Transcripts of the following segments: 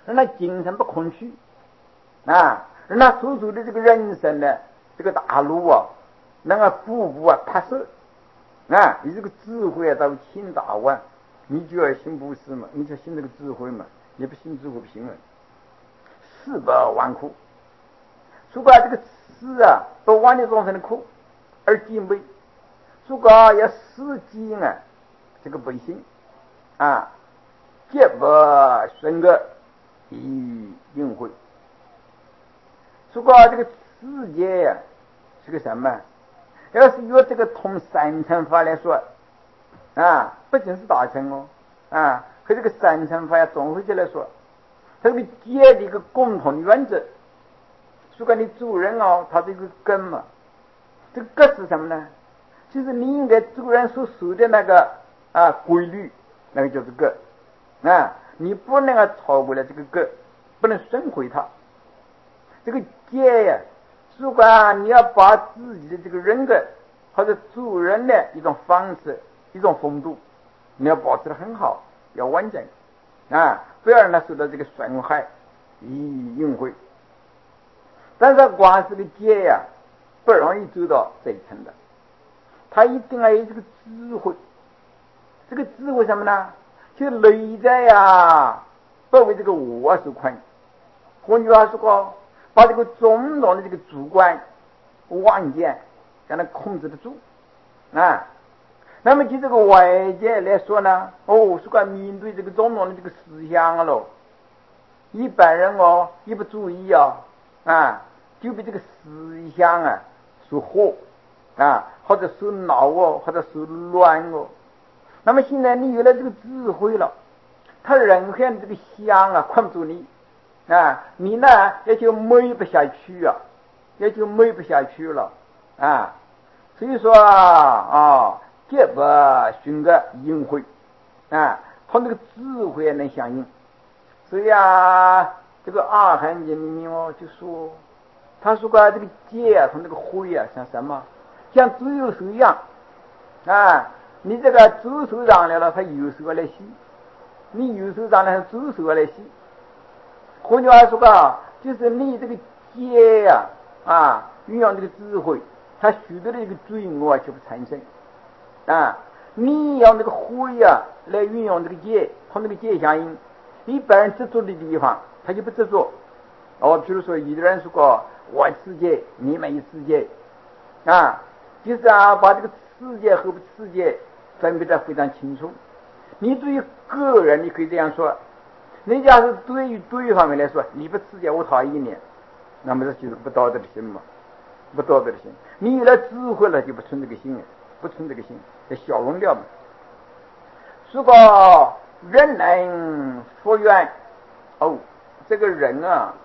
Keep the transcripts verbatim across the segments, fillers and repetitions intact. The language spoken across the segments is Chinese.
让他精神不空虚啊，让他所处的这个人生呢，这个大路啊，能够步步啊踏实啊，你这个智慧啊，到倾大万，你就要信布施嘛，你就信这个智慧嘛，你不信智慧不行了。四百万苦，如果这个四啊，都万的众生的苦而敬畏，如果要实际啊，这个不行啊，皆不顺个以应会。如果这个世界呀、啊、是个什么？要是用这个通三乘法来说啊，不仅是大乘哦啊，和这个三乘法要综合起来说，它这个界的一个共同的原则。如果你做人哦，它这个根嘛，这个根是什么呢？就是你应该做人所守的那个啊规律，那个就是根啊，你不能够超过了这个根，不能损毁它。这个戒呀，如果你要把自己的这个人格或者做人的一种方式、一种风度，你要保持得很好，要完整啊，不要让它受到这个损害，以应会。但是光是个戒呀，不容易做到这一层的，他一定要有这个智慧。这个智慧什么呢？就是内在呀，不为这个我所困。换句话说，把这个种种的这个主观妄见让它控制得住啊。那么就这个外界来说呢，哦，是关面对这个种种的这个思想了，一般人哦一不注意啊啊，就被这个思想啊所惑啊，或者所恼哦，或者所乱哦。那么现在你有了这个智慧了，他任何的这个想啊困不住你啊，你呢也就美不下去啊，也就美不下去了啊。所以说啊，皆不寻个应会啊，他那个智慧能相应。所以啊，这个阿含经里面哦就说，他说过这个戒啊，从这个慧啊，像什么？像左右手一样啊。你这个左手让来了，他右手来洗；你右手让来，他左手来洗。换句话说啊，就是你这个戒呀 啊, 啊，运用这个智慧，它许多的这个罪恶就不产生啊。你用这个慧啊来运用这个戒，和那个戒相应。一般人执着的地方，他就不执着。哦，比如说有的人说过我持戒，你没持戒啊，就是啊，把这个持戒和不持戒分别得非常清楚。你对于个人，你可以这样说。你假是对于对方面来说，你不持戒，我讨厌你，那么这就是不道德的心嘛，不道德的心。你有了智慧了，就不存这个心了，不存这个心，就消融掉嘛。如果人能复原，哦，这个人啊，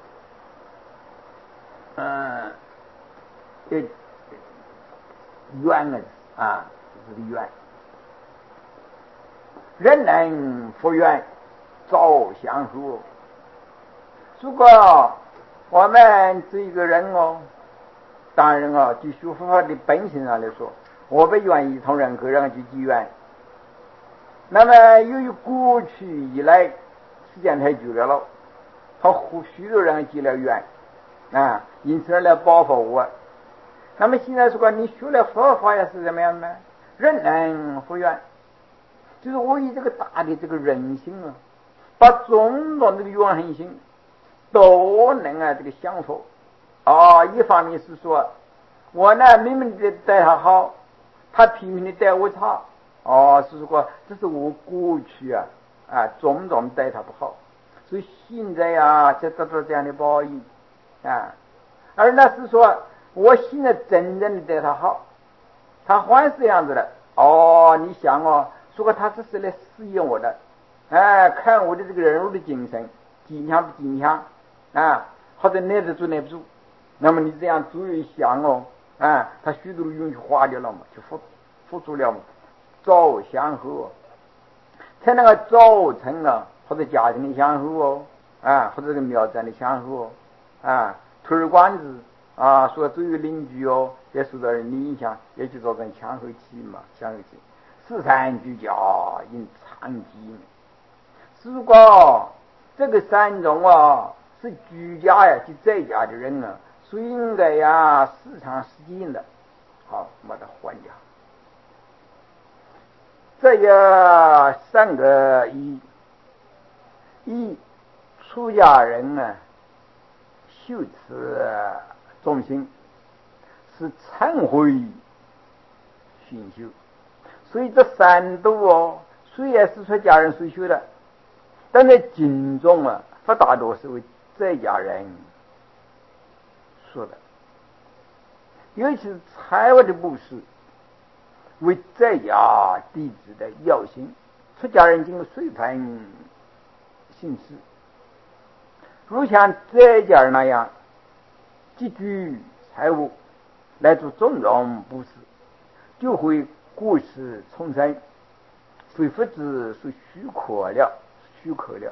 嗯，这冤啊啊，这个冤。人能复原，早相和。如果我们这一个人哦，当然啊，就学佛法的本性上来说，我不愿意同任何人去结缘。那么由于过去以来时间太久了，他和许多人结了缘啊，因此而来报复我。那么现在说你学了佛法也是怎么样呢？人能复原，就是我以这个大的这个人性啊，把种种这个怨恨心都能啊这个降服啊。一方面是说我呢明明的对他好，他拼命的对我差哦，是说这是我过去啊啊种种对他不好，所以现在啊才得到这样的报应啊。而那是说我现在真正的对他好，他还是这样子的哦。你想哦，如果他只是来试验我的，哎，看我的这个人物的精神坚强不坚强啊，或者耐得住耐不住，那么你这样注意想哦，啊，他许多的运气花掉了嘛，就付付出了嘛，早相和才能够造成啊，或者家庭的相和哦，啊，或者这个庙站的相和哦，啊，推而广之啊，说周围邻居哦，也受到人的影响，也就造成强和气嘛，强和气。四三聚焦因长机。如果这个三种啊，是居家呀，就在家的人啊，所以应该呀，时常实践的。好，把它换掉。这有三个一，一出家人呢，修持众生是忏悔熏修，所以这三度哦，虽然是出家人所修的，但在经中啊，不大多是为在家人说的，尤其是财物的布施，为在家弟子的要心。出家人经过随盘行事，如像在家人那样积聚财物来做种种布施，就会过失重生，非佛子所许可了，许可了。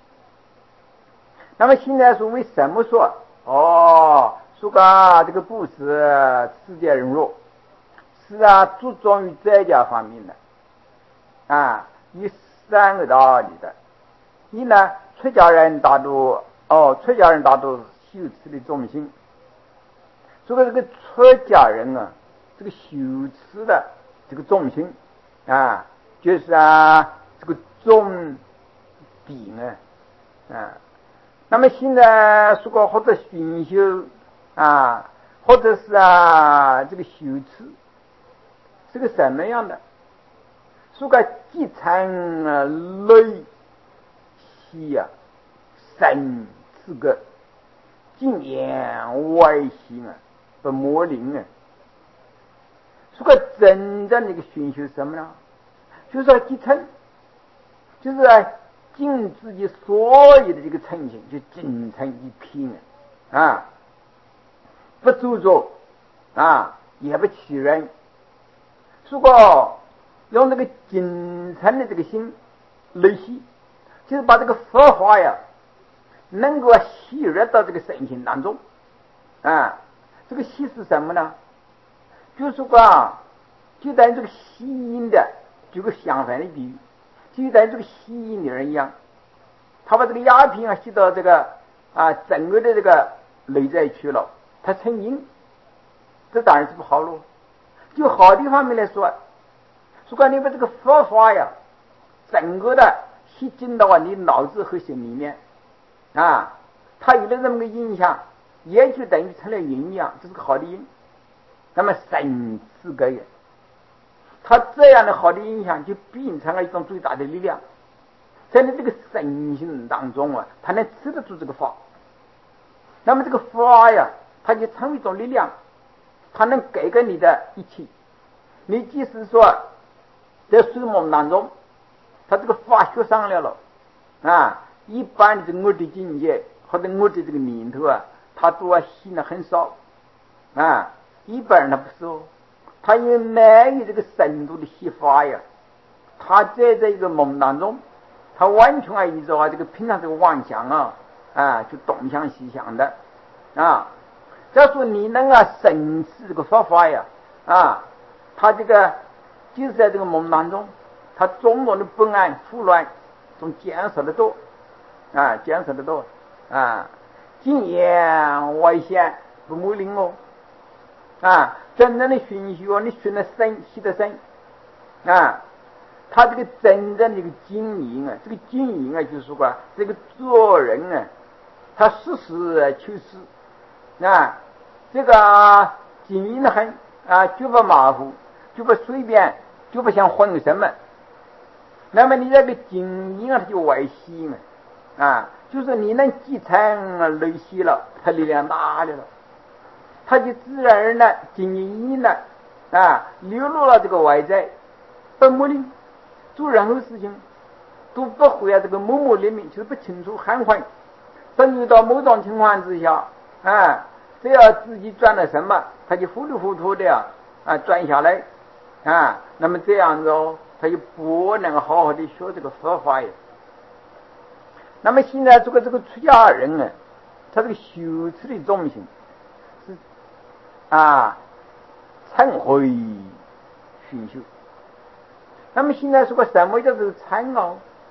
那么现在说为什么说哦，说个这个布施世界人肉是啊，注重于在家方面的啊，有三个道理的。一呢，出家人大多哦，出家人大多修持的重心。所以这个出家人啊，这个修持的这个重心啊，就是啊这个重底呢啊。那么现在说过或者熏修啊，或者是啊这个修持，是个什么样的？说个积参啊累息啊神这个经验外心啊不魔灵啊。说个真正的一个熏修什么呢？就是要积参，就是啊尽自己所有的这个诚心，就尽成一片啊，不做作啊，也不欺人。如果用这个精诚的这个心来习，就是把这个佛法呀，能够吸入到这个身心当中啊。这个吸是什么呢？就是说啊，就等于这个吸引的，举个相反的比喻，就等于这个吸引的人一样，他把这个鸦片啊吸到这个啊整个的这个内在去了，他成瘾，这当然是不好喽。就好的方面来说，如果你把这个佛法呀，整个的吸进到你脑子和心里面啊，它有了这么个影响，也就等于成了瘾一样，这是个好的瘾。那么神是个人，他这样的好的影响就变成了一种最大的力量，在你这个身心当中啊，他能吃得住这个法。那么这个法呀，它就成为一种力量，它能改革你的一切。你即使说在睡梦当中，他这个法学上来了啊，一般的这个我的境界或者我的这个念头啊，他都要信的很少啊。一般人他不是哦，他因为没有这个深度的习法呀，他在这个梦当中，他完全啊依照啊这个平常这个妄想啊啊就东想西想的啊。假如说你能啊深思这个佛法呀啊，他这个就是在这个梦当中，他种种的不安胡乱总减少的多啊，减少的多啊，经验外显不魔灵哦啊，真正的熏修，你熏得深，吸得深啊，他这个真正的一个经营啊，这个经营啊，就是说这个做人啊，他实事求是啊，这个经营的很啊，绝不马虎，绝不随便，绝不想混什么。那么你这个经营啊，它就外显了啊，就是你能继承累积了，它力量大的了。他就自然而然经营了啊，流露了这个外在，不目的做任何事情都不会啊，这个模模糊糊，就是不清楚含混。等遇到某种情况之下啊，只要自己转了什么，他就糊里糊涂的啊转下来啊，那么这样子哦，他就不能好好的学这个佛法呀。那么现在这个这个出家人呢，他这个修持的重心是啊，忏悔熏修。那么现在说个什么叫做忏哦？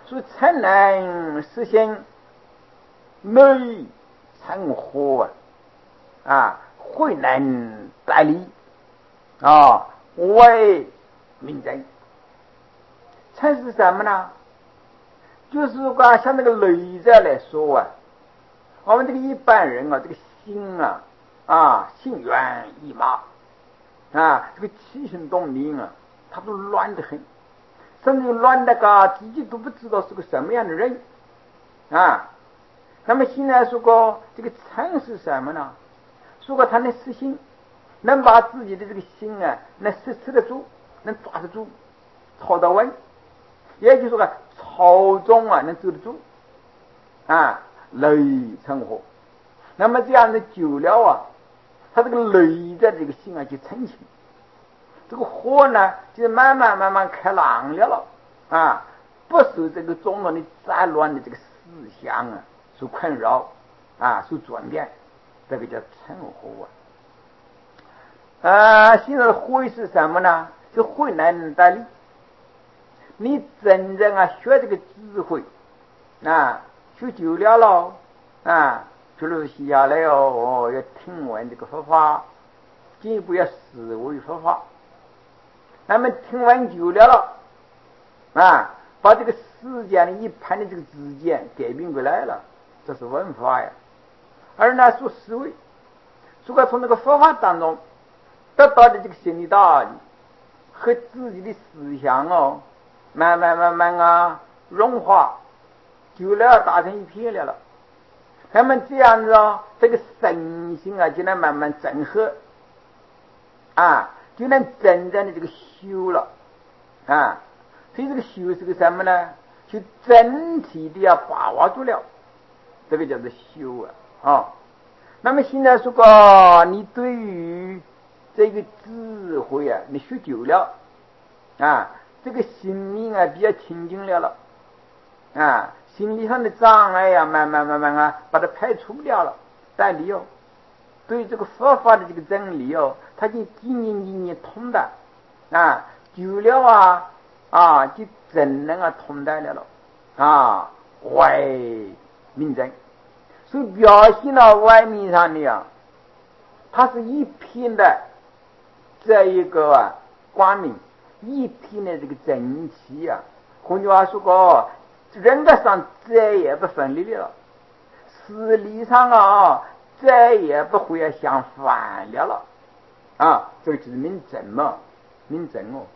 所以才能实现内成和啊，啊，惠能代理啊，为民政。才是什么呢？就是说像那个内在来说啊，我们这个一般人啊，这个心啊啊，心猿意马啊，这个起心动念啊，他都乱得很，甚至乱的个自己都不知道是个什么样的人啊。那么现在说过这个禅是什么呢？说过他能实心，能把自己的这个心啊，能实持得住，能抓得住，操得稳，也就是说操纵啊，能走得住啊，内成和。那么这样的久了啊，他这个内在这个心啊就成型，这个火呢就慢慢慢慢开朗了了啊，不受这个中国的杂乱的这个思想啊所困扰啊，所转变，这个叫成和啊。啊，现在的慧是什么呢？就慧能代理。你真正啊学这个智慧啊，学久了了啊，就是写下来哦，哦要听闻这个佛法，进一步要思维佛法。那么听闻久了了啊，把这个世间的一盘的这个之间改变过来了，这是文法呀。而呢说思维，如果从那个佛法当中得到的这个心理道理和自己的思想哦，慢慢慢慢啊融化，久了打成一片了了。那么这样子哦，这个身心啊就能慢慢整合啊，就能真正的这个修了啊。所以这个修是个什么呢？就整体的要把握住了，这个叫做修啊。哦，那么现在说过你对于这个智慧啊，你学久了啊，这个心灵啊比较清净了了啊，心理上的障碍呀、啊，慢慢慢慢啊把它排除掉了，但你哦，对这个佛法的这个真理哦，它就紧紧紧紧通的啊，久了啊啊就真能啊通达了了啊，为民正。所以表现到外面上的啊，它是一片的这一个啊光明，一片的这个正气啊。换句话说过，人格上再也不分离了，事理上啊再也不会相反了了啊，这个就是明正嘛，明正哦。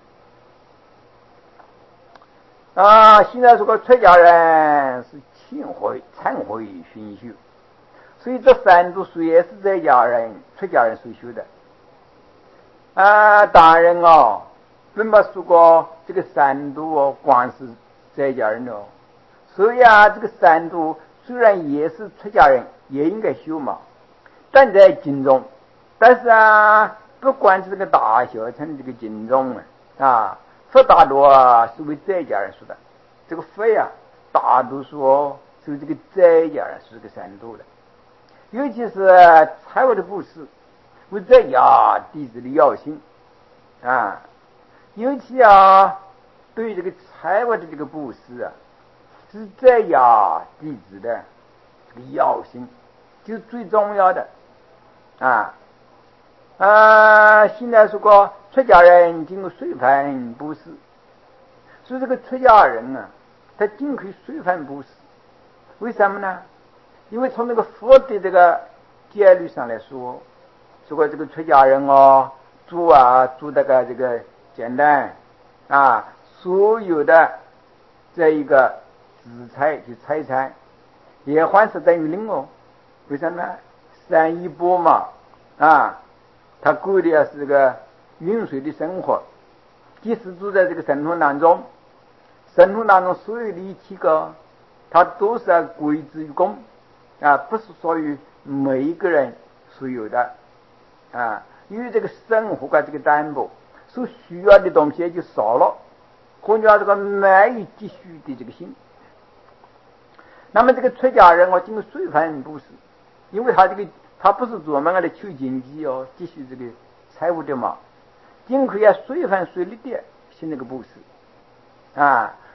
啊，现在说个出家人是清慧、忏悔、熏修，所以这三度虽也是在家人、出家人所修的啊。当然哦，并没说过这个三度哦，光是在家人哦。所以啊，这个三度虽然也是出家人，也应该修嘛，但在经中。但是啊，不管是这个大小乘这个经中啊，啊，佛大多啊是为在家人说的，这个佛啊，大多数哦是为这个在家人是这个三度的。尤其是财物的布施，为在家弟子的要心啊，尤其啊，对于这个财物的这个布施啊，是在家弟子的这个要心，就是最重要的啊。啊，现在说过出家人经过随凡布施，所以这个出家人啊，他尽可以随凡布施。为什么呢？因为从那个佛的这个戒律上来说，如果这个出家人哦，做啊做这个这个简单啊，所有的这一个资财就财产也还是等于零哦。为什么呢？三一波嘛啊，他过的是这个云水的生活，即使住在这个生活当中，生活当中所有的一切个，它都是要归之于公啊，不是属于每一个人所有的啊。因为这个生活的这个担保，所需要的东西就少了，换句话这个难以积蓄的这个心。那么这个出家人我经过随凡布施，因为他这个他不是专门来求经济哦，积蓄这个财务的嘛，尽可以随凡随力的行那个布施啊。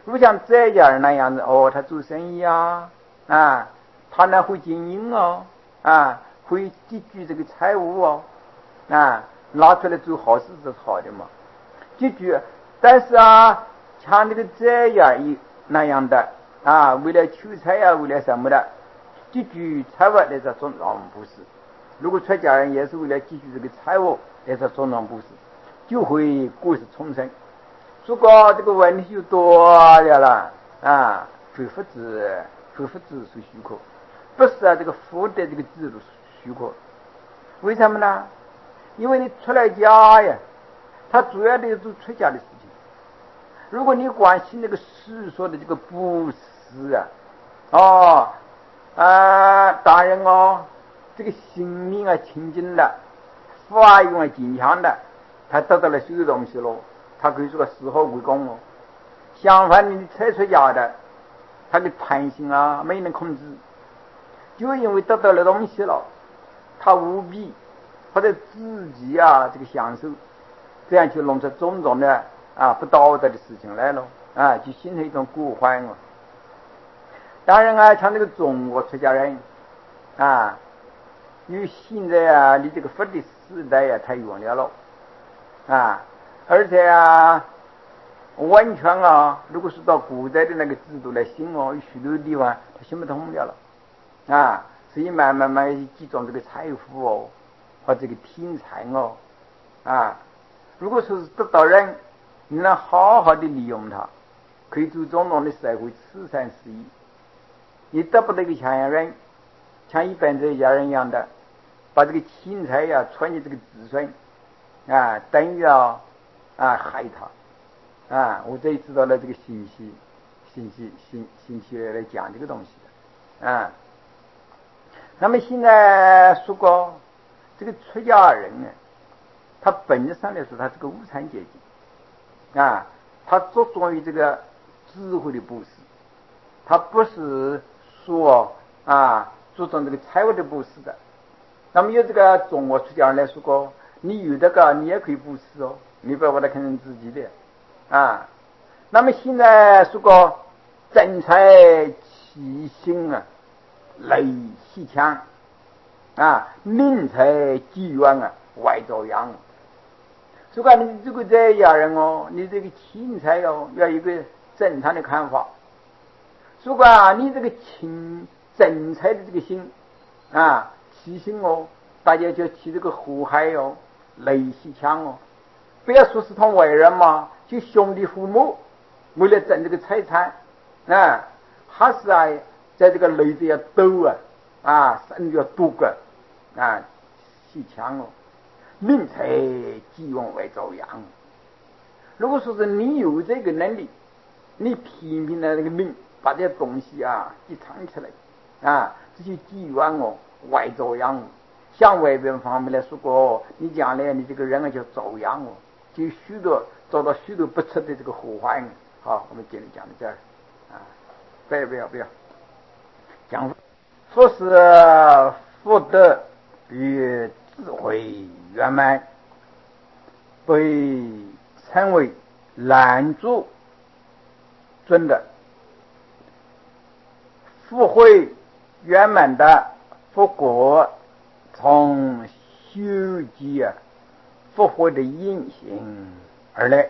如果像这家人那样子，哦，他做生意啊，啊，他呢会经营哦，啊，会积聚这个财物哦，啊，拿出来做好事是好的嘛，积聚。但是啊，像这个这样一那样的啊，为了求财啊，为了什么的，积聚财物那是总当不是。如果出家人也是为了积聚这个财物，那是总当不是，就会过世重生。如果这个问题就多了啦啊，非佛子，非佛子是许可，不是啊，这个福德这个制度许可。为什么呢？因为你出来家呀，他主要的是做出家的事情。如果你关心那个世说的这个布施啊，哦啊，大人哦，这个心灵啊清净了，法用啊坚强的，他得到了许多东西咯。他可以说个事后归功哦。相反，你拆出家的，他的贪心啊没能控制，就因为得到了东西了，他无比或者自己啊这个享受，这样就弄出种种的啊不道德的事情来了啊，就形成一种过患哦。当然啊，像这个中国出家人啊，因为现在啊离这个佛的时代呀、啊、太远了了啊。而且啊，完全啊，如果是到古代的那个制度来行哦，有许多地方他行不通了了啊，所以慢慢慢集中这个财富哦，和这个天财哦啊，如果说是得到人，你能好好的利用它，可以做种种的社会慈善事业。你得不到一个像人，像一般这一家人一样的，把这个钱财呀传给这个子孙啊，等于啊。啊，害他啊！我这里知道了这个信息，信息信信息来讲这个东西的啊。那么现在说过这个出家人呢，他本质上来说他是个无产阶级啊，他着重于这个智慧的布施，他不是说啊注重这个财务的布施的。那么有这个中国出家人来说过，你有这个你也可以布施哦。你不要把它看成自己的啊。那么现在说个正财起心啊，内细强啊，命财机缘啊，外遭殃。所以你如果这样人哦，你这个钱财哦，要有一个正常的看法。如果啊，你这个钱正财的这个心啊，起心哦，大家就起这个祸害哦，内细强哦。不要说是同外人嘛，就兄弟父母为了挣这个财产啊，还是啊在这个内子要斗啊啊，身要多个啊，细强哦，命财机缘外遭殃。如果说是你有这个能力，你拼命的那个命把这些东西啊一藏起来啊，这些机缘哦外遭殃。向外边方面来说过，你将来你这个人啊叫遭殃哦。就许多遭到许多不测的这个祸患。好，我们今天讲到这儿啊，不要不要不要讲，说是福德与智慧圆满，被称为男主尊的福慧圆满的佛果，从修集啊复活的因行而来，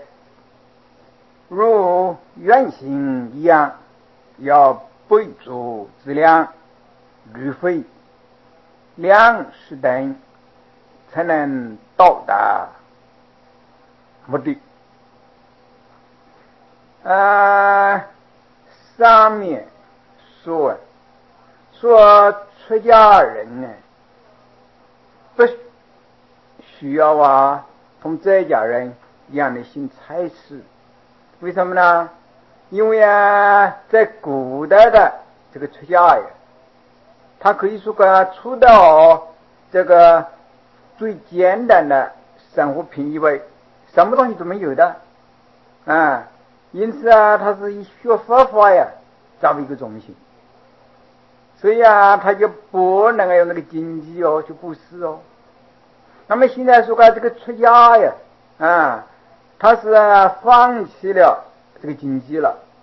如原型一样，要备足资粮、旅费、粮食等，才能到达目的。啊，上面说说出家人呢，不需要啊，同在家人一样的行差事。为什么呢？因为啊，在古代的这个出家呀，他可以说个除到这个最简单的生活品以外，什么东西都没有的啊。因此啊，他是以学佛法呀作为一个中心，所以啊，他就不能够用那个经济哦去布施哦。那么现在说个这个出家呀啊，他是放弃了这个经济了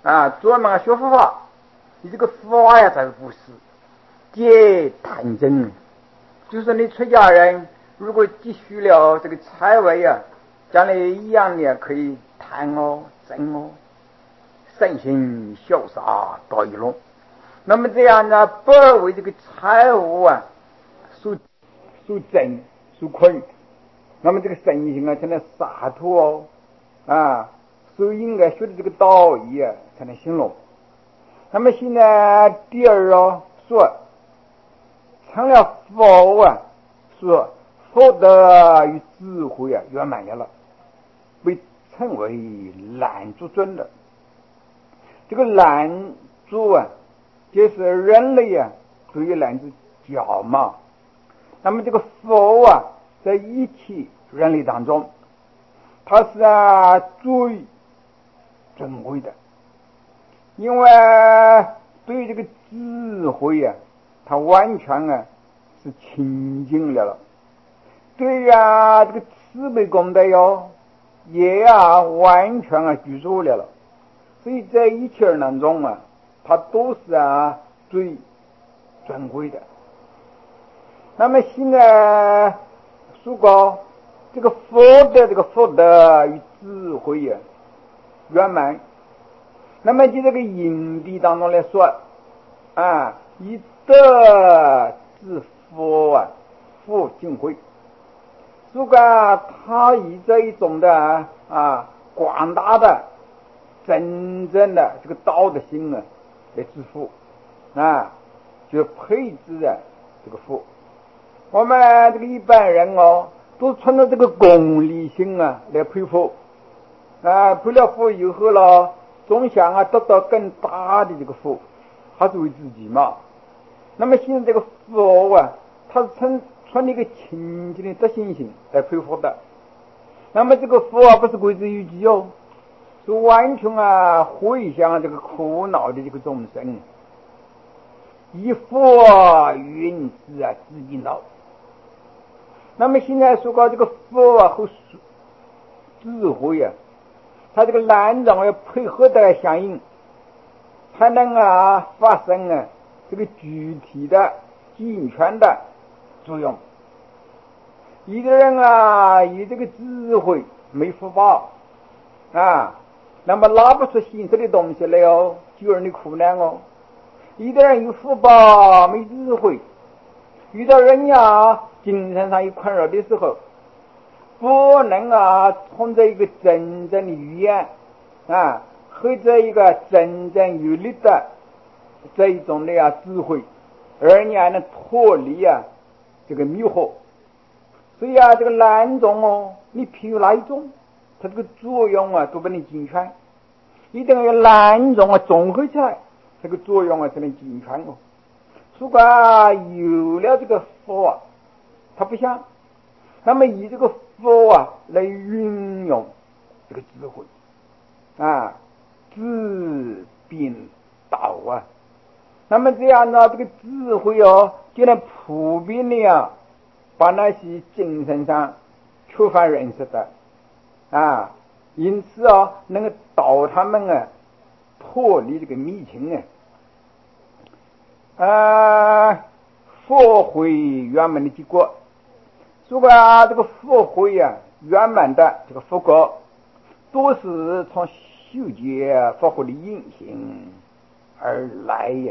啊，专门学佛法，你这个法呀才不是皆谈真。就是你出家人如果积蓄了这个财位啊，将来一样的可以谈哦真哦，圣行潇洒到一龙。那么这样呢，不为这个财物啊所所争所困，那么这个圣行啊才能洒脱哦啊，所以应该学的这个道义啊才能兴隆。那么现在第二哦说成了佛啊，说佛德与智慧啊圆满了，被称为懒足尊的。这个懒足啊，就是人类啊对于懒子骄嘛。那么这个佛啊，在一切人类当中，他是啊最珍贵的，因为对于这个智慧啊，他完全啊是清净了了。对呀、啊，这个慈悲功德哟，也啊完全啊具足了了。所以在一切人当中啊，他都是啊最尊贵的。那么现在说过这个佛的这个福德与智慧呀、啊、圆满，那么就这个因地当中来说啊，以德治佛啊，佛敬慧。如果他以这一种的啊广大的真正的这个道德心啊来致富啊，就配置啊这个富。我们这个一般人哦，都存着这个功利心啊来配富啊，配了富以后了，总想啊得到更大的这个富，还是为自己嘛。那么现在这个佛啊，它是存存了一个清净的德行心来配福的。那么这个佛啊，不是归之于己哦，是完全啊回向这个苦恼的这个众生，以佛云之啊自引导。那么现在说到这个佛啊和智慧啊，它这个两种要配合的相应，才能啊发生啊这个具体的健全的作用。有的人啊有这个智慧没福报啊，那么拿不出现实的东西来哦，就让你苦难哦。有的人有福报没智慧，遇到人呀精神上有困扰的时候，不能啊从这一个真正的语言啊和这一个真正有力的这一种的呀智慧，而你还能脱离啊这个迷惑。所以啊这个两种哦，你譬如哪一种，它这个作用啊都不能健全，一定要两种啊综合起来，这个作用啊才能健全哦。如果有了这个佛啊，他不想，那么以这个佛啊来运用这个智慧啊，治病道啊，那么这样呢，这个智慧哦，就能普遍的呀，把那些精神上缺乏认识的啊，因此啊，能够导他们啊脱离这个迷情啊，啊，佛慧圆满的结果。如果啊这个佛慧啊圆满的这个佛果，都是从修结佛慧的因行而来呀。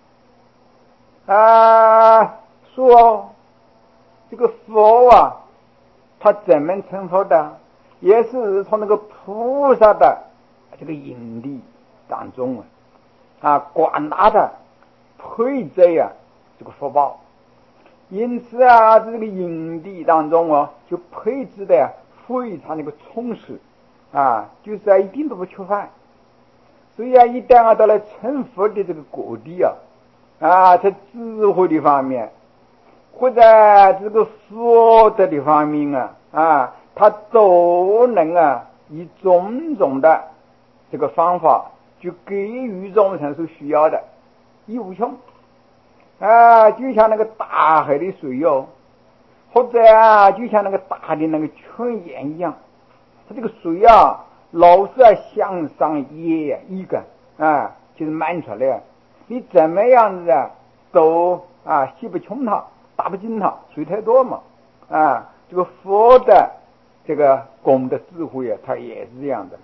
啊，说这个佛啊，他怎么成佛的，也是从那个菩萨的这个因地当中啊，啊广大的配置呀这个福报。因此啊，这个因地当中啊，就配置的呀非常那个充实啊，就是啊一点都不缺乏。所以啊，一旦啊到了成佛的这个果地啊，啊，在智慧的方面，或者这个福德的方面啊，啊，他都能啊以种种的这个方法，就给予众生所需要的，一无穷。啊，就像那个大海的水哦，或者啊，就像那个大的那个泉眼一样，它这个水啊，老是啊向上淹一个啊，就是满出来。你怎么样子啊，都啊洗不清它，打不进它，水太多嘛。啊，这个佛的这个功的智慧啊，它也是这样的。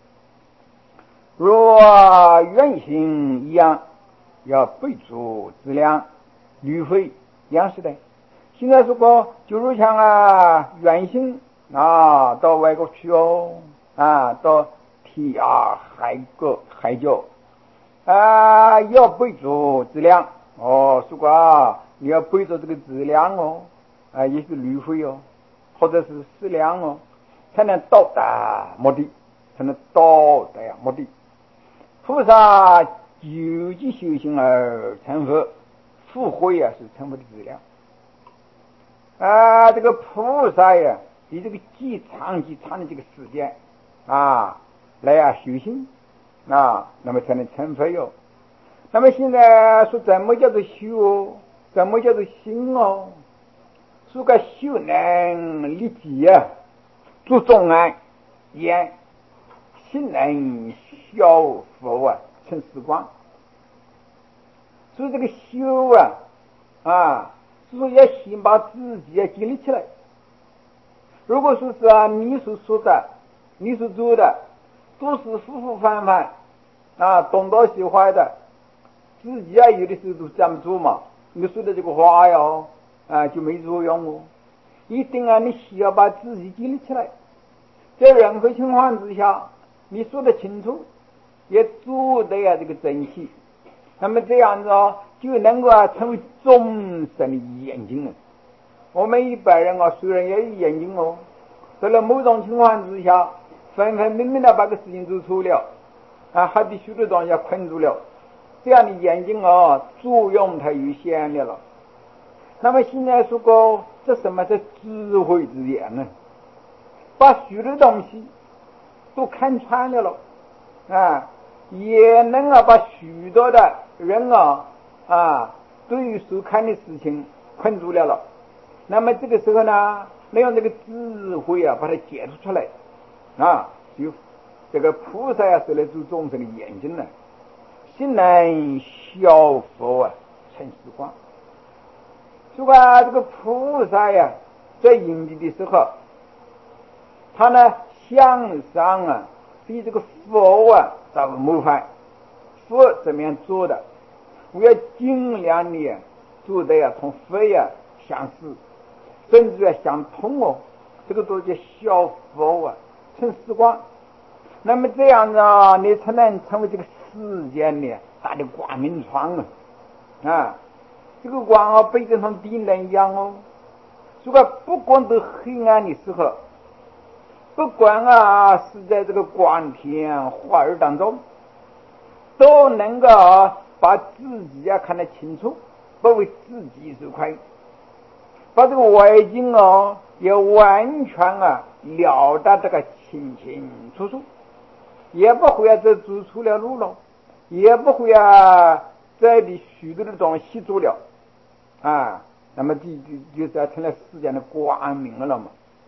若原形一样，要备足质量，滤灰两时代。现在如果就如像啊原形啊到外国去哦，啊到天涯海角海角啊，要备足质量哦，如果啊你要备足这个质量哦，啊也是滤灰哦，或者是适量哦，才能到达目的，才能到达目的。菩萨究其修行而成佛，福慧啊是成佛的质量啊。这个菩萨呀，以这个极长极长的这个时间啊来啊修行啊，那么才能成佛哟。那么现在说怎么叫做修哦？怎么叫做行哦？说个修能立己啊，注重啊言，行能消佛啊，成时光。所以这个修啊啊，所以要先把自己啊建立起来。如果说是啊，你所说的，你所做的，都是复复反反啊，东倒西歪的，自己啊有的时候都站不住嘛。你说的这个话呀，啊就没作用哦。一定啊，你需要把自己建立起来。在任何情况之下，你说得清楚，也做得呀这个正气。那么这样子哦，就能够啊成为众生的眼睛了。我们一般人啊，虽然也有眼睛哦，在了某种情况之下，分分明明的把个事情做错了啊，还被许多东西困住了。这样的眼睛啊，作用它有限的了。那么现在说过，这什么是智慧之眼呢？把许多东西都看穿了了啊，也能啊把许多的人啊啊对于所看的事情困住了了。那么这个时候呢，能用这个智慧啊把它解除出来啊，就这个菩萨啊是来做众生的眼睛呢，心能消佛啊成时光。说啊这个菩萨呀，在因地的时候，他呢向上啊对这个佛啊造模范，佛怎么样做的，我要尽量的做的呀同佛呀相似，甚至要相通哦，这个都叫小佛啊成时光。那么这样子啊，你才能成为这个世间的大的光明窗啊啊，这个光啊背得像地灯一样哦。如果不管到黑暗的时候，不管啊是在这个光天化日当中，都能够啊把自己啊看得清楚，不为自己所困，把这个外境哦也完全啊了得这个清清楚楚，也不会啊再走出了路了，也不会啊再被许多的东西住了啊，那么就就就是成了世间的光明了嘛。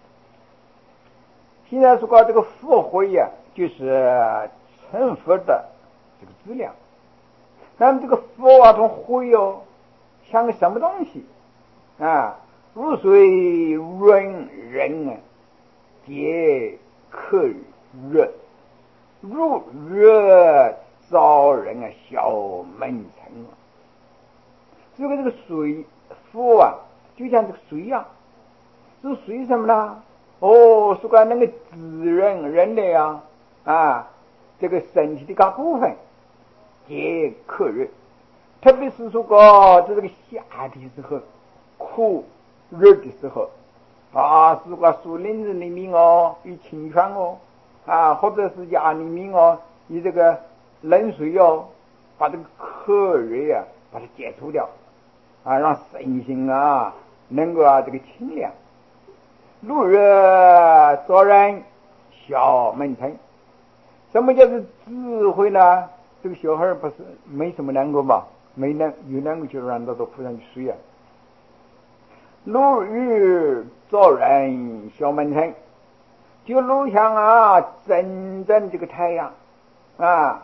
现在说这个佛慧呀，就是成佛的这个质量。那么这个佛啊，从慧哦，像个什么东西啊？如水润人啊，皆可热；如热照人啊，小门城啊。这个这个水佛啊，就像这个水一样，这水什么呢？哦，说个那个滋润人类啊啊，这个身体的各部分皆可热，特别是说个在这个夏天时候酷热的时候啊，是个树林子里面哦有清泉哦啊，或者是家里面哦有这个冷水哦，把这个渴热啊把它解除掉啊，让身心啊能够啊这个清凉。如热照人小门城。什么叫做智慧呢？这个小孩不是没什么难过吧？没难有难过就让他到铺上去睡啊。如日照人小门城，就如像啊真正这个太阳啊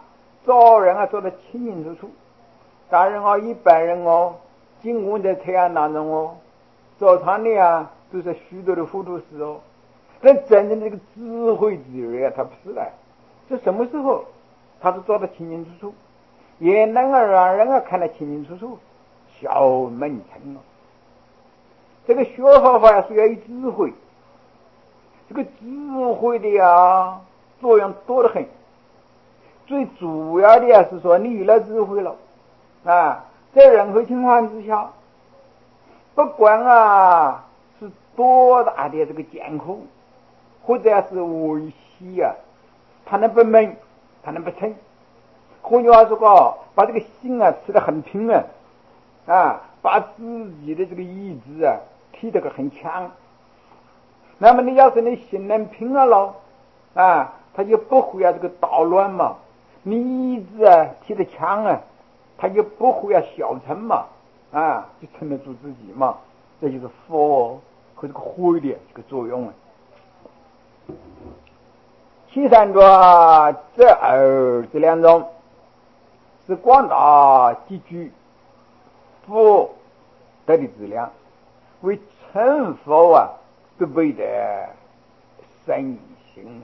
做人啊做得清清楚楚，大人哦，一般人哦，经过在黑暗当中哦，早餐里啊都是许多的糊涂事哦。但真正的这个智慧之人啊，他不是的，这什么时候他是做得清清楚楚，也能够让人啊看得清清楚楚，小门成了。这个学佛法呀是要有智慧，这个智慧的呀作用多得很。最主要的呀是说你有了智慧了啊，在任何情况之下，不管啊是多大的这个艰苦，或者是危险啊，他能不闷，他能不嗔。换句话说过，把这个心啊吃得很平啊，啊，把自己的这个意志啊提得个很强。那么你要是你心能平了喽，啊，他就不会啊这个捣乱嘛。你意志啊提得强啊，他就不会啊小乘嘛，啊，就撑得住自己嘛。这就是佛和这个慧的这个作用啊。其三者，这二这两种是广大积聚福德的质量，为成佛啊必备的身心啊。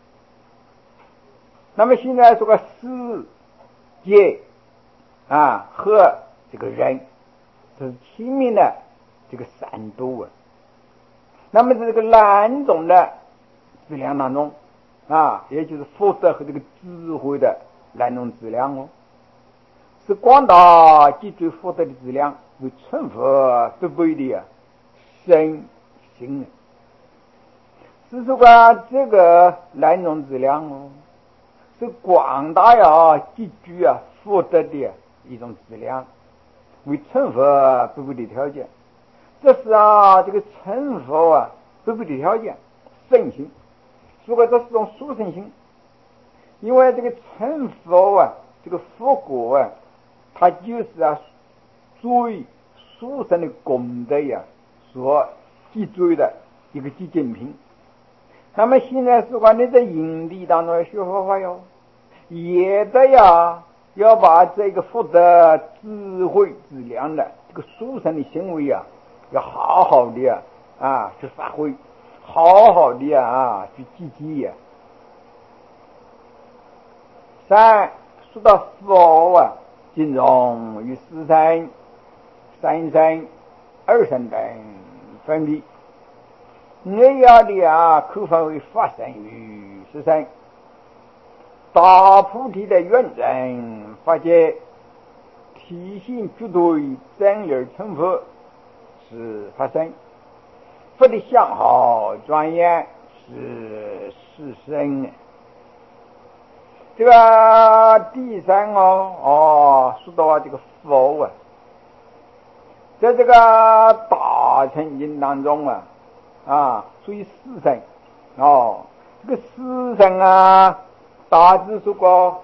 那么现在说个世界啊和这个人，这是亲密的这个三度啊。那么这个两种的质量当中啊，也就是福德和这个智慧的两种质量哦，是广大积聚福德的质量，为成佛必备的啊身心啊。是说个这个两种质量哦，是广大呀积聚啊福德的一种质量，为成佛必备的条件。这是啊这个成佛啊必备的条件，圣心。如果这是种殊胜心，因为这个成佛啊这个佛果啊，它就是啊最殊胜的功德呀所积聚的一个结晶品。那么现在是说你在营地当中学佛法哟，也得呀要把这个福德智慧质量的这个殊胜的行为啊，要好好的啊啊去发挥，好好的啊去积极呀。三说到佛啊，尽容于四生、三生、二生等分别。内要的啊，可分为法身与四生。大菩提的圆人法界，体性绝对真理成佛是法身，佛的相好庄严是四生。这个第三哦哦，说到啊这个佛啊，在这个大乘经当中啊啊，属于四圣哦。这个四圣啊，大致说过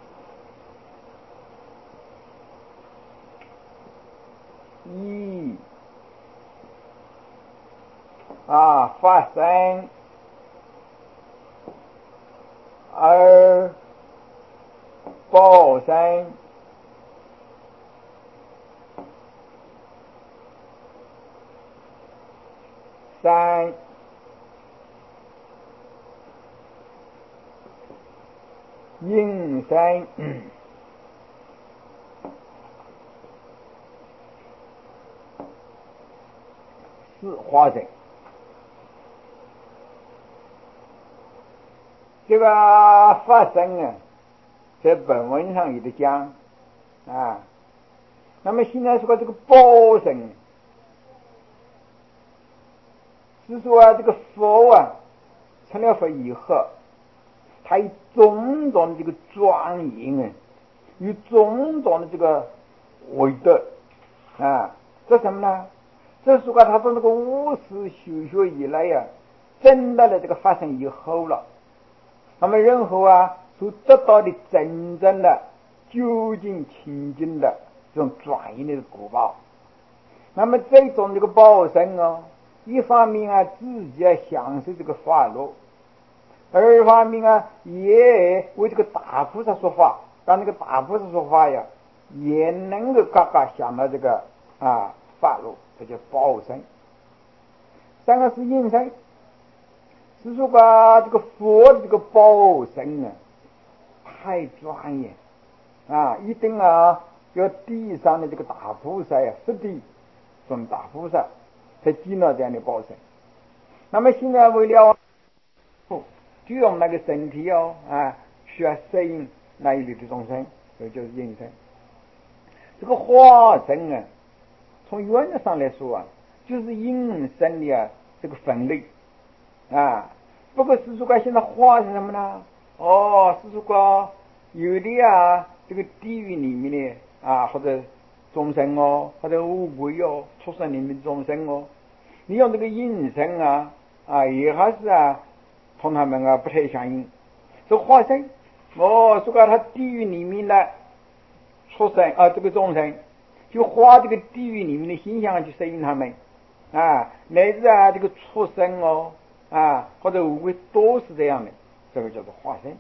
一啊法身，二报身，三应身，四化身。这个法身啊，在本文上有的讲啊。那么现在说这个报身，是说啊这个佛啊成了佛以后，他有种种的这个庄严啊，有种种的这个伟德啊，这什么呢？这是说他从这个五世修学以来呀、啊，证到了这个法身以后了。那么任何啊所得到的真正的究竟清净的这种庄严的果报，那么这种这个报身啊，一方面啊自己啊享受这个法乐，二方面啊也为这个大菩萨说法当那个大菩萨说话呀，也能够嘎嘎想到这个啊法路，这叫报身。三个是应身，是说个这个佛的这个报身啊，太庄严啊，一定啊要地上的这个大菩萨呀，实地中大菩萨才见到这样的报身。那么现在为了就用那个身体哦啊，需要适应那一类的众生，这就是应身。这个化身啊，从原则上来说啊，就是应身的啊这个分类啊。不过是说现在化是什么呢？哦，是说有的啊，这个地狱里面的啊，或者众生哦，或者乌龟哦，畜生里面的众生哦，你用这个应身啊啊，也还是啊，同他们啊不太相应。这化身哦，说个他地狱里面的畜生啊，这个众生就画这个地狱里面的形象去适应他们啊，乃至啊这个畜生哦啊或者乌龟都是这样的，这个叫做化身。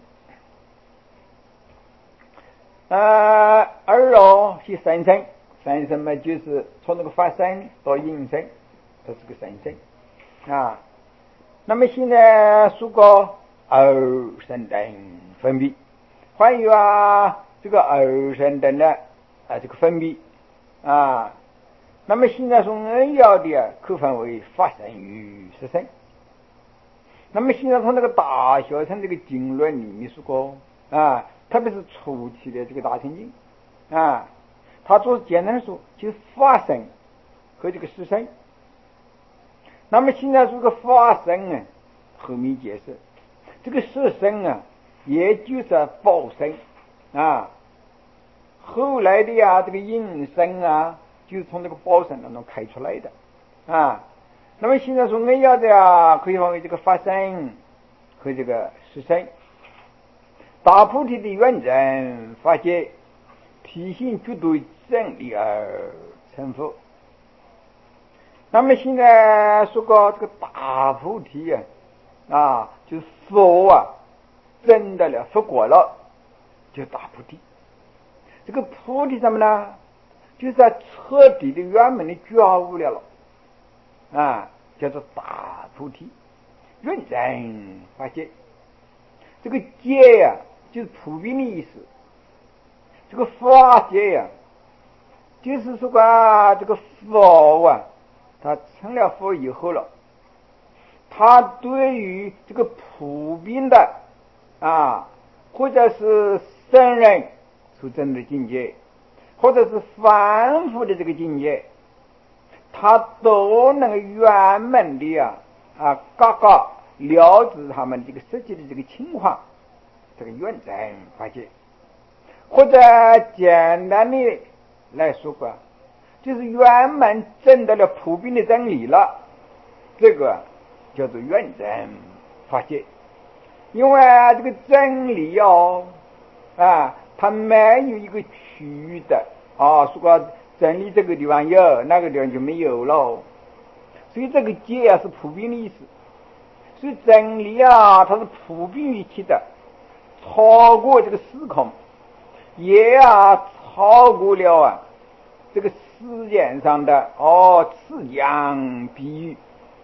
啊，而哦是神身，神身嘛就是从那个发生到应身，这是个神身啊。那么现在说个二神等分别，还有啊这个二神等的啊这个分别啊。那么现在从恩要的可分为法身与实身。那么现在从那个大小乘这个经论里面说过啊，特别是初期的这个大乘经啊，他做简单说就是法身和这个实身。那么现在这个法身啊，后面解释这个实身啊，也就是报身啊。后来的呀、啊，这个应身啊，就是从这个报身当中开出来的啊。那么现在说我要的啊，可以分为这个法身和这个实身。大菩提的圆真法界，体现绝对真理而成佛。那么现在说个这个大菩提啊，啊，就是佛啊，真的了，佛果了，就大菩提。这个菩提什么呢？就是彻底的圆满的觉悟了了，啊，叫做大菩提，圆真法界。这个界呀、啊，就是普遍的意思。这个法界呀、啊，就是说啊，这个佛啊，他成了佛以后了，他对于这个普遍的啊，或者是圣人所证的境界，或者是凡夫的这个境界，他都能圆满的啊啊，嘎嘎了知他们这个实际的这个情况，这个圆真法界。或者简单的来说吧，就是圆满证得了普遍的真理了，这个叫做圆真法界。因为啊，这个真理哦啊，它没有一个区域的啊，说个真理这个地方有，那个地方就没有了。所以这个界啊是普遍的意思。所以真理啊，它是普遍一切的，超过这个时空，也啊超过了啊这个世间上的哦次讲比喻。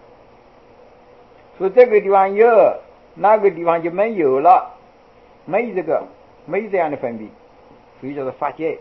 说这个地方有，那个地方就没有了，没有这个没有这样的分别，所以叫做法界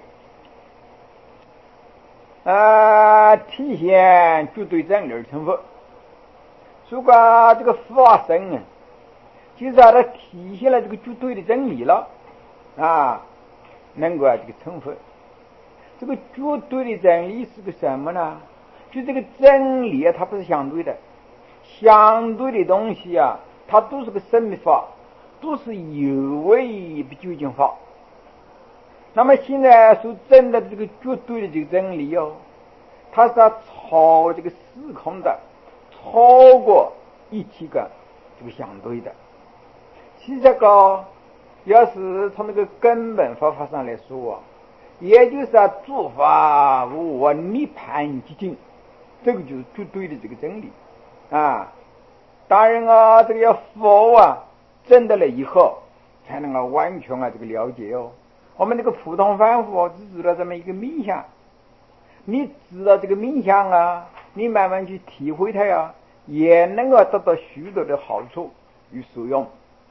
啊，体现绝对真理而成佛。如果这个法身啊，就是啊它体现了这个绝对的真理了啊，能够啊这个成佛。这个绝对的真理是个什么呢？就这个真理啊，它不是相对的，相对的东西啊，它都是个生密法，都是有为不究竟法。那么现在所证的这个绝对的这个真理哦，它是要超这个时空的，超过一切个这个相对的。其实这个要是从那个根本方法上来说啊，也就是啊诸法无我，涅槃寂静，这个就是绝对的这个真理啊。当然啊，这个要佛啊证得了以后，才能够完全啊这个了解哦。 我们这个普通凡夫只知道这么一个名相，你知道这个名相啊，你慢慢去体会它呀，也能够得到许多的好处与受用，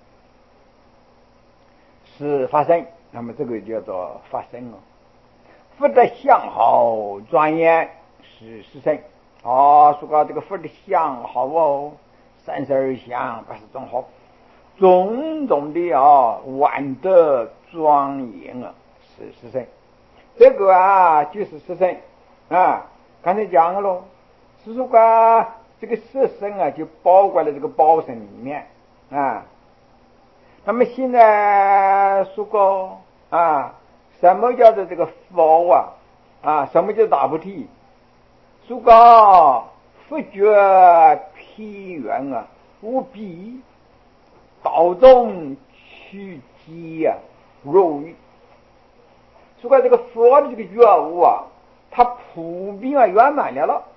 是发生。那么这个叫做发生哦。福德相好庄严是实生哦，说到这个福德相好哦，三十二相八十种好，种种的啊万德庄严啊是实生。这个啊就是实生啊，刚才讲了喽，是说个这个实生啊就包括了这个报身里面啊。那么现在说过啊，什么叫做这个佛啊？啊，什么叫大菩提？说过佛觉披缘啊，无比道中取机呀，如玉。说过这个佛的这个觉悟啊，它普遍啊圆满了了。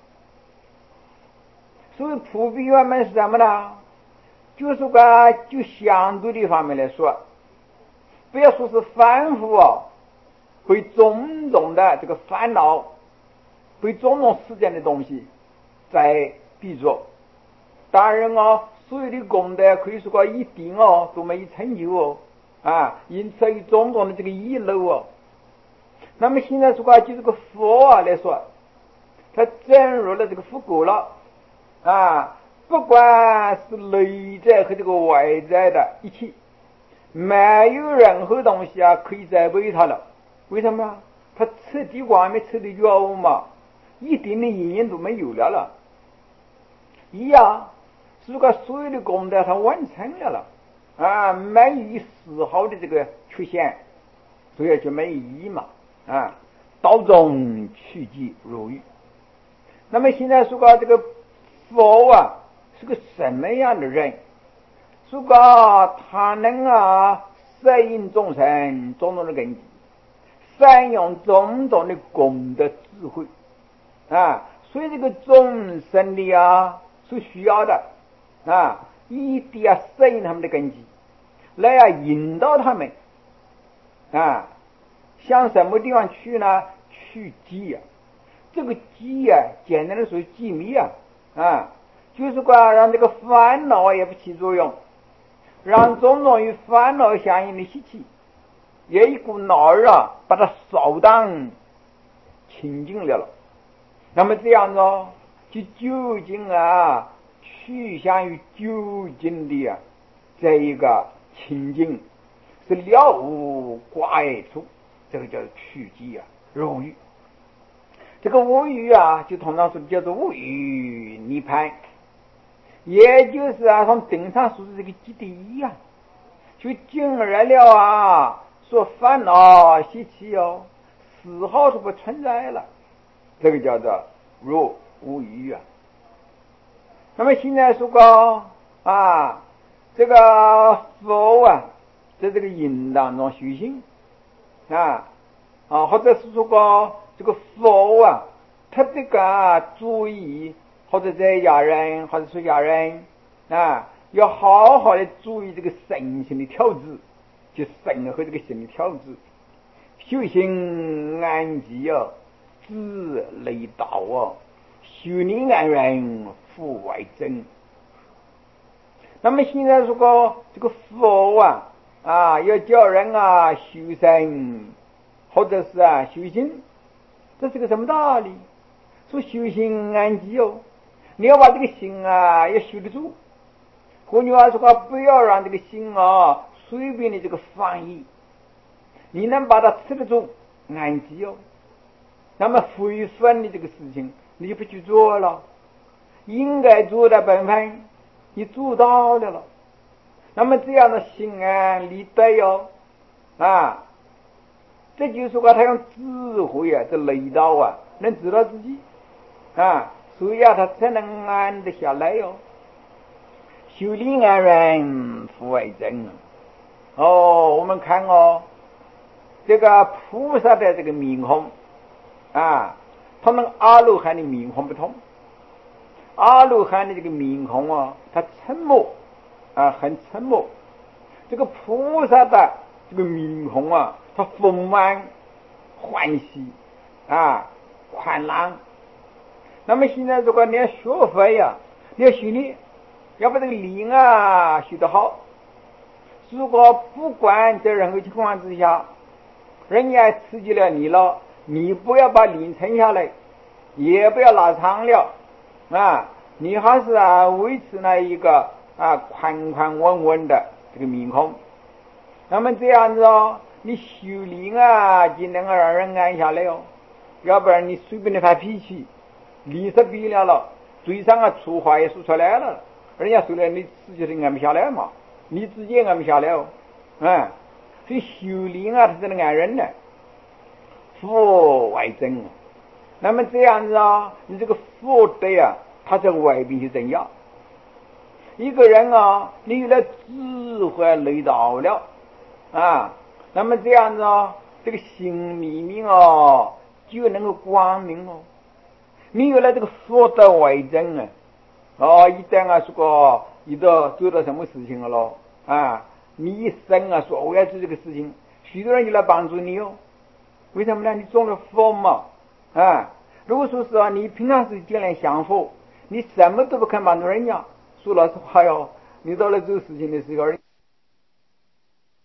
所以普遍圆满是什么呢？就是个就相对的方面来说，不要说是凡夫啊，被种种的这个烦恼，被种种世间的东西在逼着。当然哦，所有的功德可以说个一定哦都没有成就哦啊，因此有种种的这个遗漏哦。那么现在说个就这个佛啊来说，他进入了这个佛果了啊。不管是内在和这个外在的一切，没有任何东西啊可以再为他了。为什么？他彻底完美彻底觉悟嘛，一点的因缘都没有了了。一样，如果所有的功德他完成了了啊，没有丝毫的这个缺陷，所以就没有意义嘛啊。道中取机如玉。那么现在说个这个佛啊是个什么样的人？说个他能啊摄引众生种种的根基，善用种种的功德智慧啊，所以这个众生的啊所需要的啊，一定要摄引他们的根基，来啊引导他们啊向什么地方去呢？去机啊。这个机啊，简单的说机密啊啊，就是说让这个烦恼也不起作用，让种种与烦恼相应的习气，也一股脑儿啊把它扫荡清净了了。那么这样子哦，就究竟啊趋向于究竟的啊这一个清净，是了无挂碍处，这个叫趋机啊如玉。这个无余啊，就通常说叫做无余涅槃，也就是啊，从顶上说的这个基地一样，就进而了啊，说烦恼习气哦，丝毫都不存在了，这个叫做如无余啊。那么现在说过啊，这个佛啊，在这个因当中修行啊啊，或者是说过。这个佛啊，特别个注意，或者在家人，或者出家人啊，要好好的注意这个身心的调制，就身和这个心的调制，修行安寂哦，自内道哦，修理安人复外真。那么现在如果这个佛啊啊，要叫人啊修身，或者是啊修行。这是个什么道理？说修行安寂哦，你要把这个心啊要修得住。换句话说话，不要让这个心啊随便的这个放逸，你能把它吃得住安寂哦。那么非分的这个事情，你就不去做了。应该做的本分，你做到了了。那么这样的心安理得哟啊。这就是说他用智慧啊，这雷道啊，能知道自己啊，所以啊，他才能安得下来哟、哦。修理安人复外真哦，我们看哦，这个菩萨的这个面孔啊，他们阿罗汉的面孔不同。阿罗汉的这个面孔啊，他沉默啊，很沉默。这个菩萨的这个面孔啊， 他丰满欢喜啊宽朗。那么现在如果你要学佛呀，你要修炼，要把这个灵啊修得好。如果不管在任何情况之下，人家刺激了你了，你不要把灵沉下来，也不要拉长了啊，你还是啊维持了一个啊宽宽稳稳的这个面孔。那么这样子哦，你修灵啊就能够让人安下来哦。要不然你随便的发脾气，离是逼了了，嘴上啊粗话也说出来了，人家说了你自己是安不下来嘛，你自己也安不下来哦。嗯，所以修灵啊，它是能安人的，佛外真。那么这样子啊，你这个佛德啊，它在外边去增压。一个人啊，你有了智慧累到了啊，那么这样子啊，这个心里面哦就能够光明哦。你有了这个佛德外真啊，哦，一旦啊说个一到做到什么事情了咯啊，你一生啊说我要做这个事情，许多人就来帮助你哦。为什么呢？你中了佛嘛啊。如果说是啊，你平常是尽量享福，你什么都不肯帮助人家，说老实话哟，你到了做事情的时候，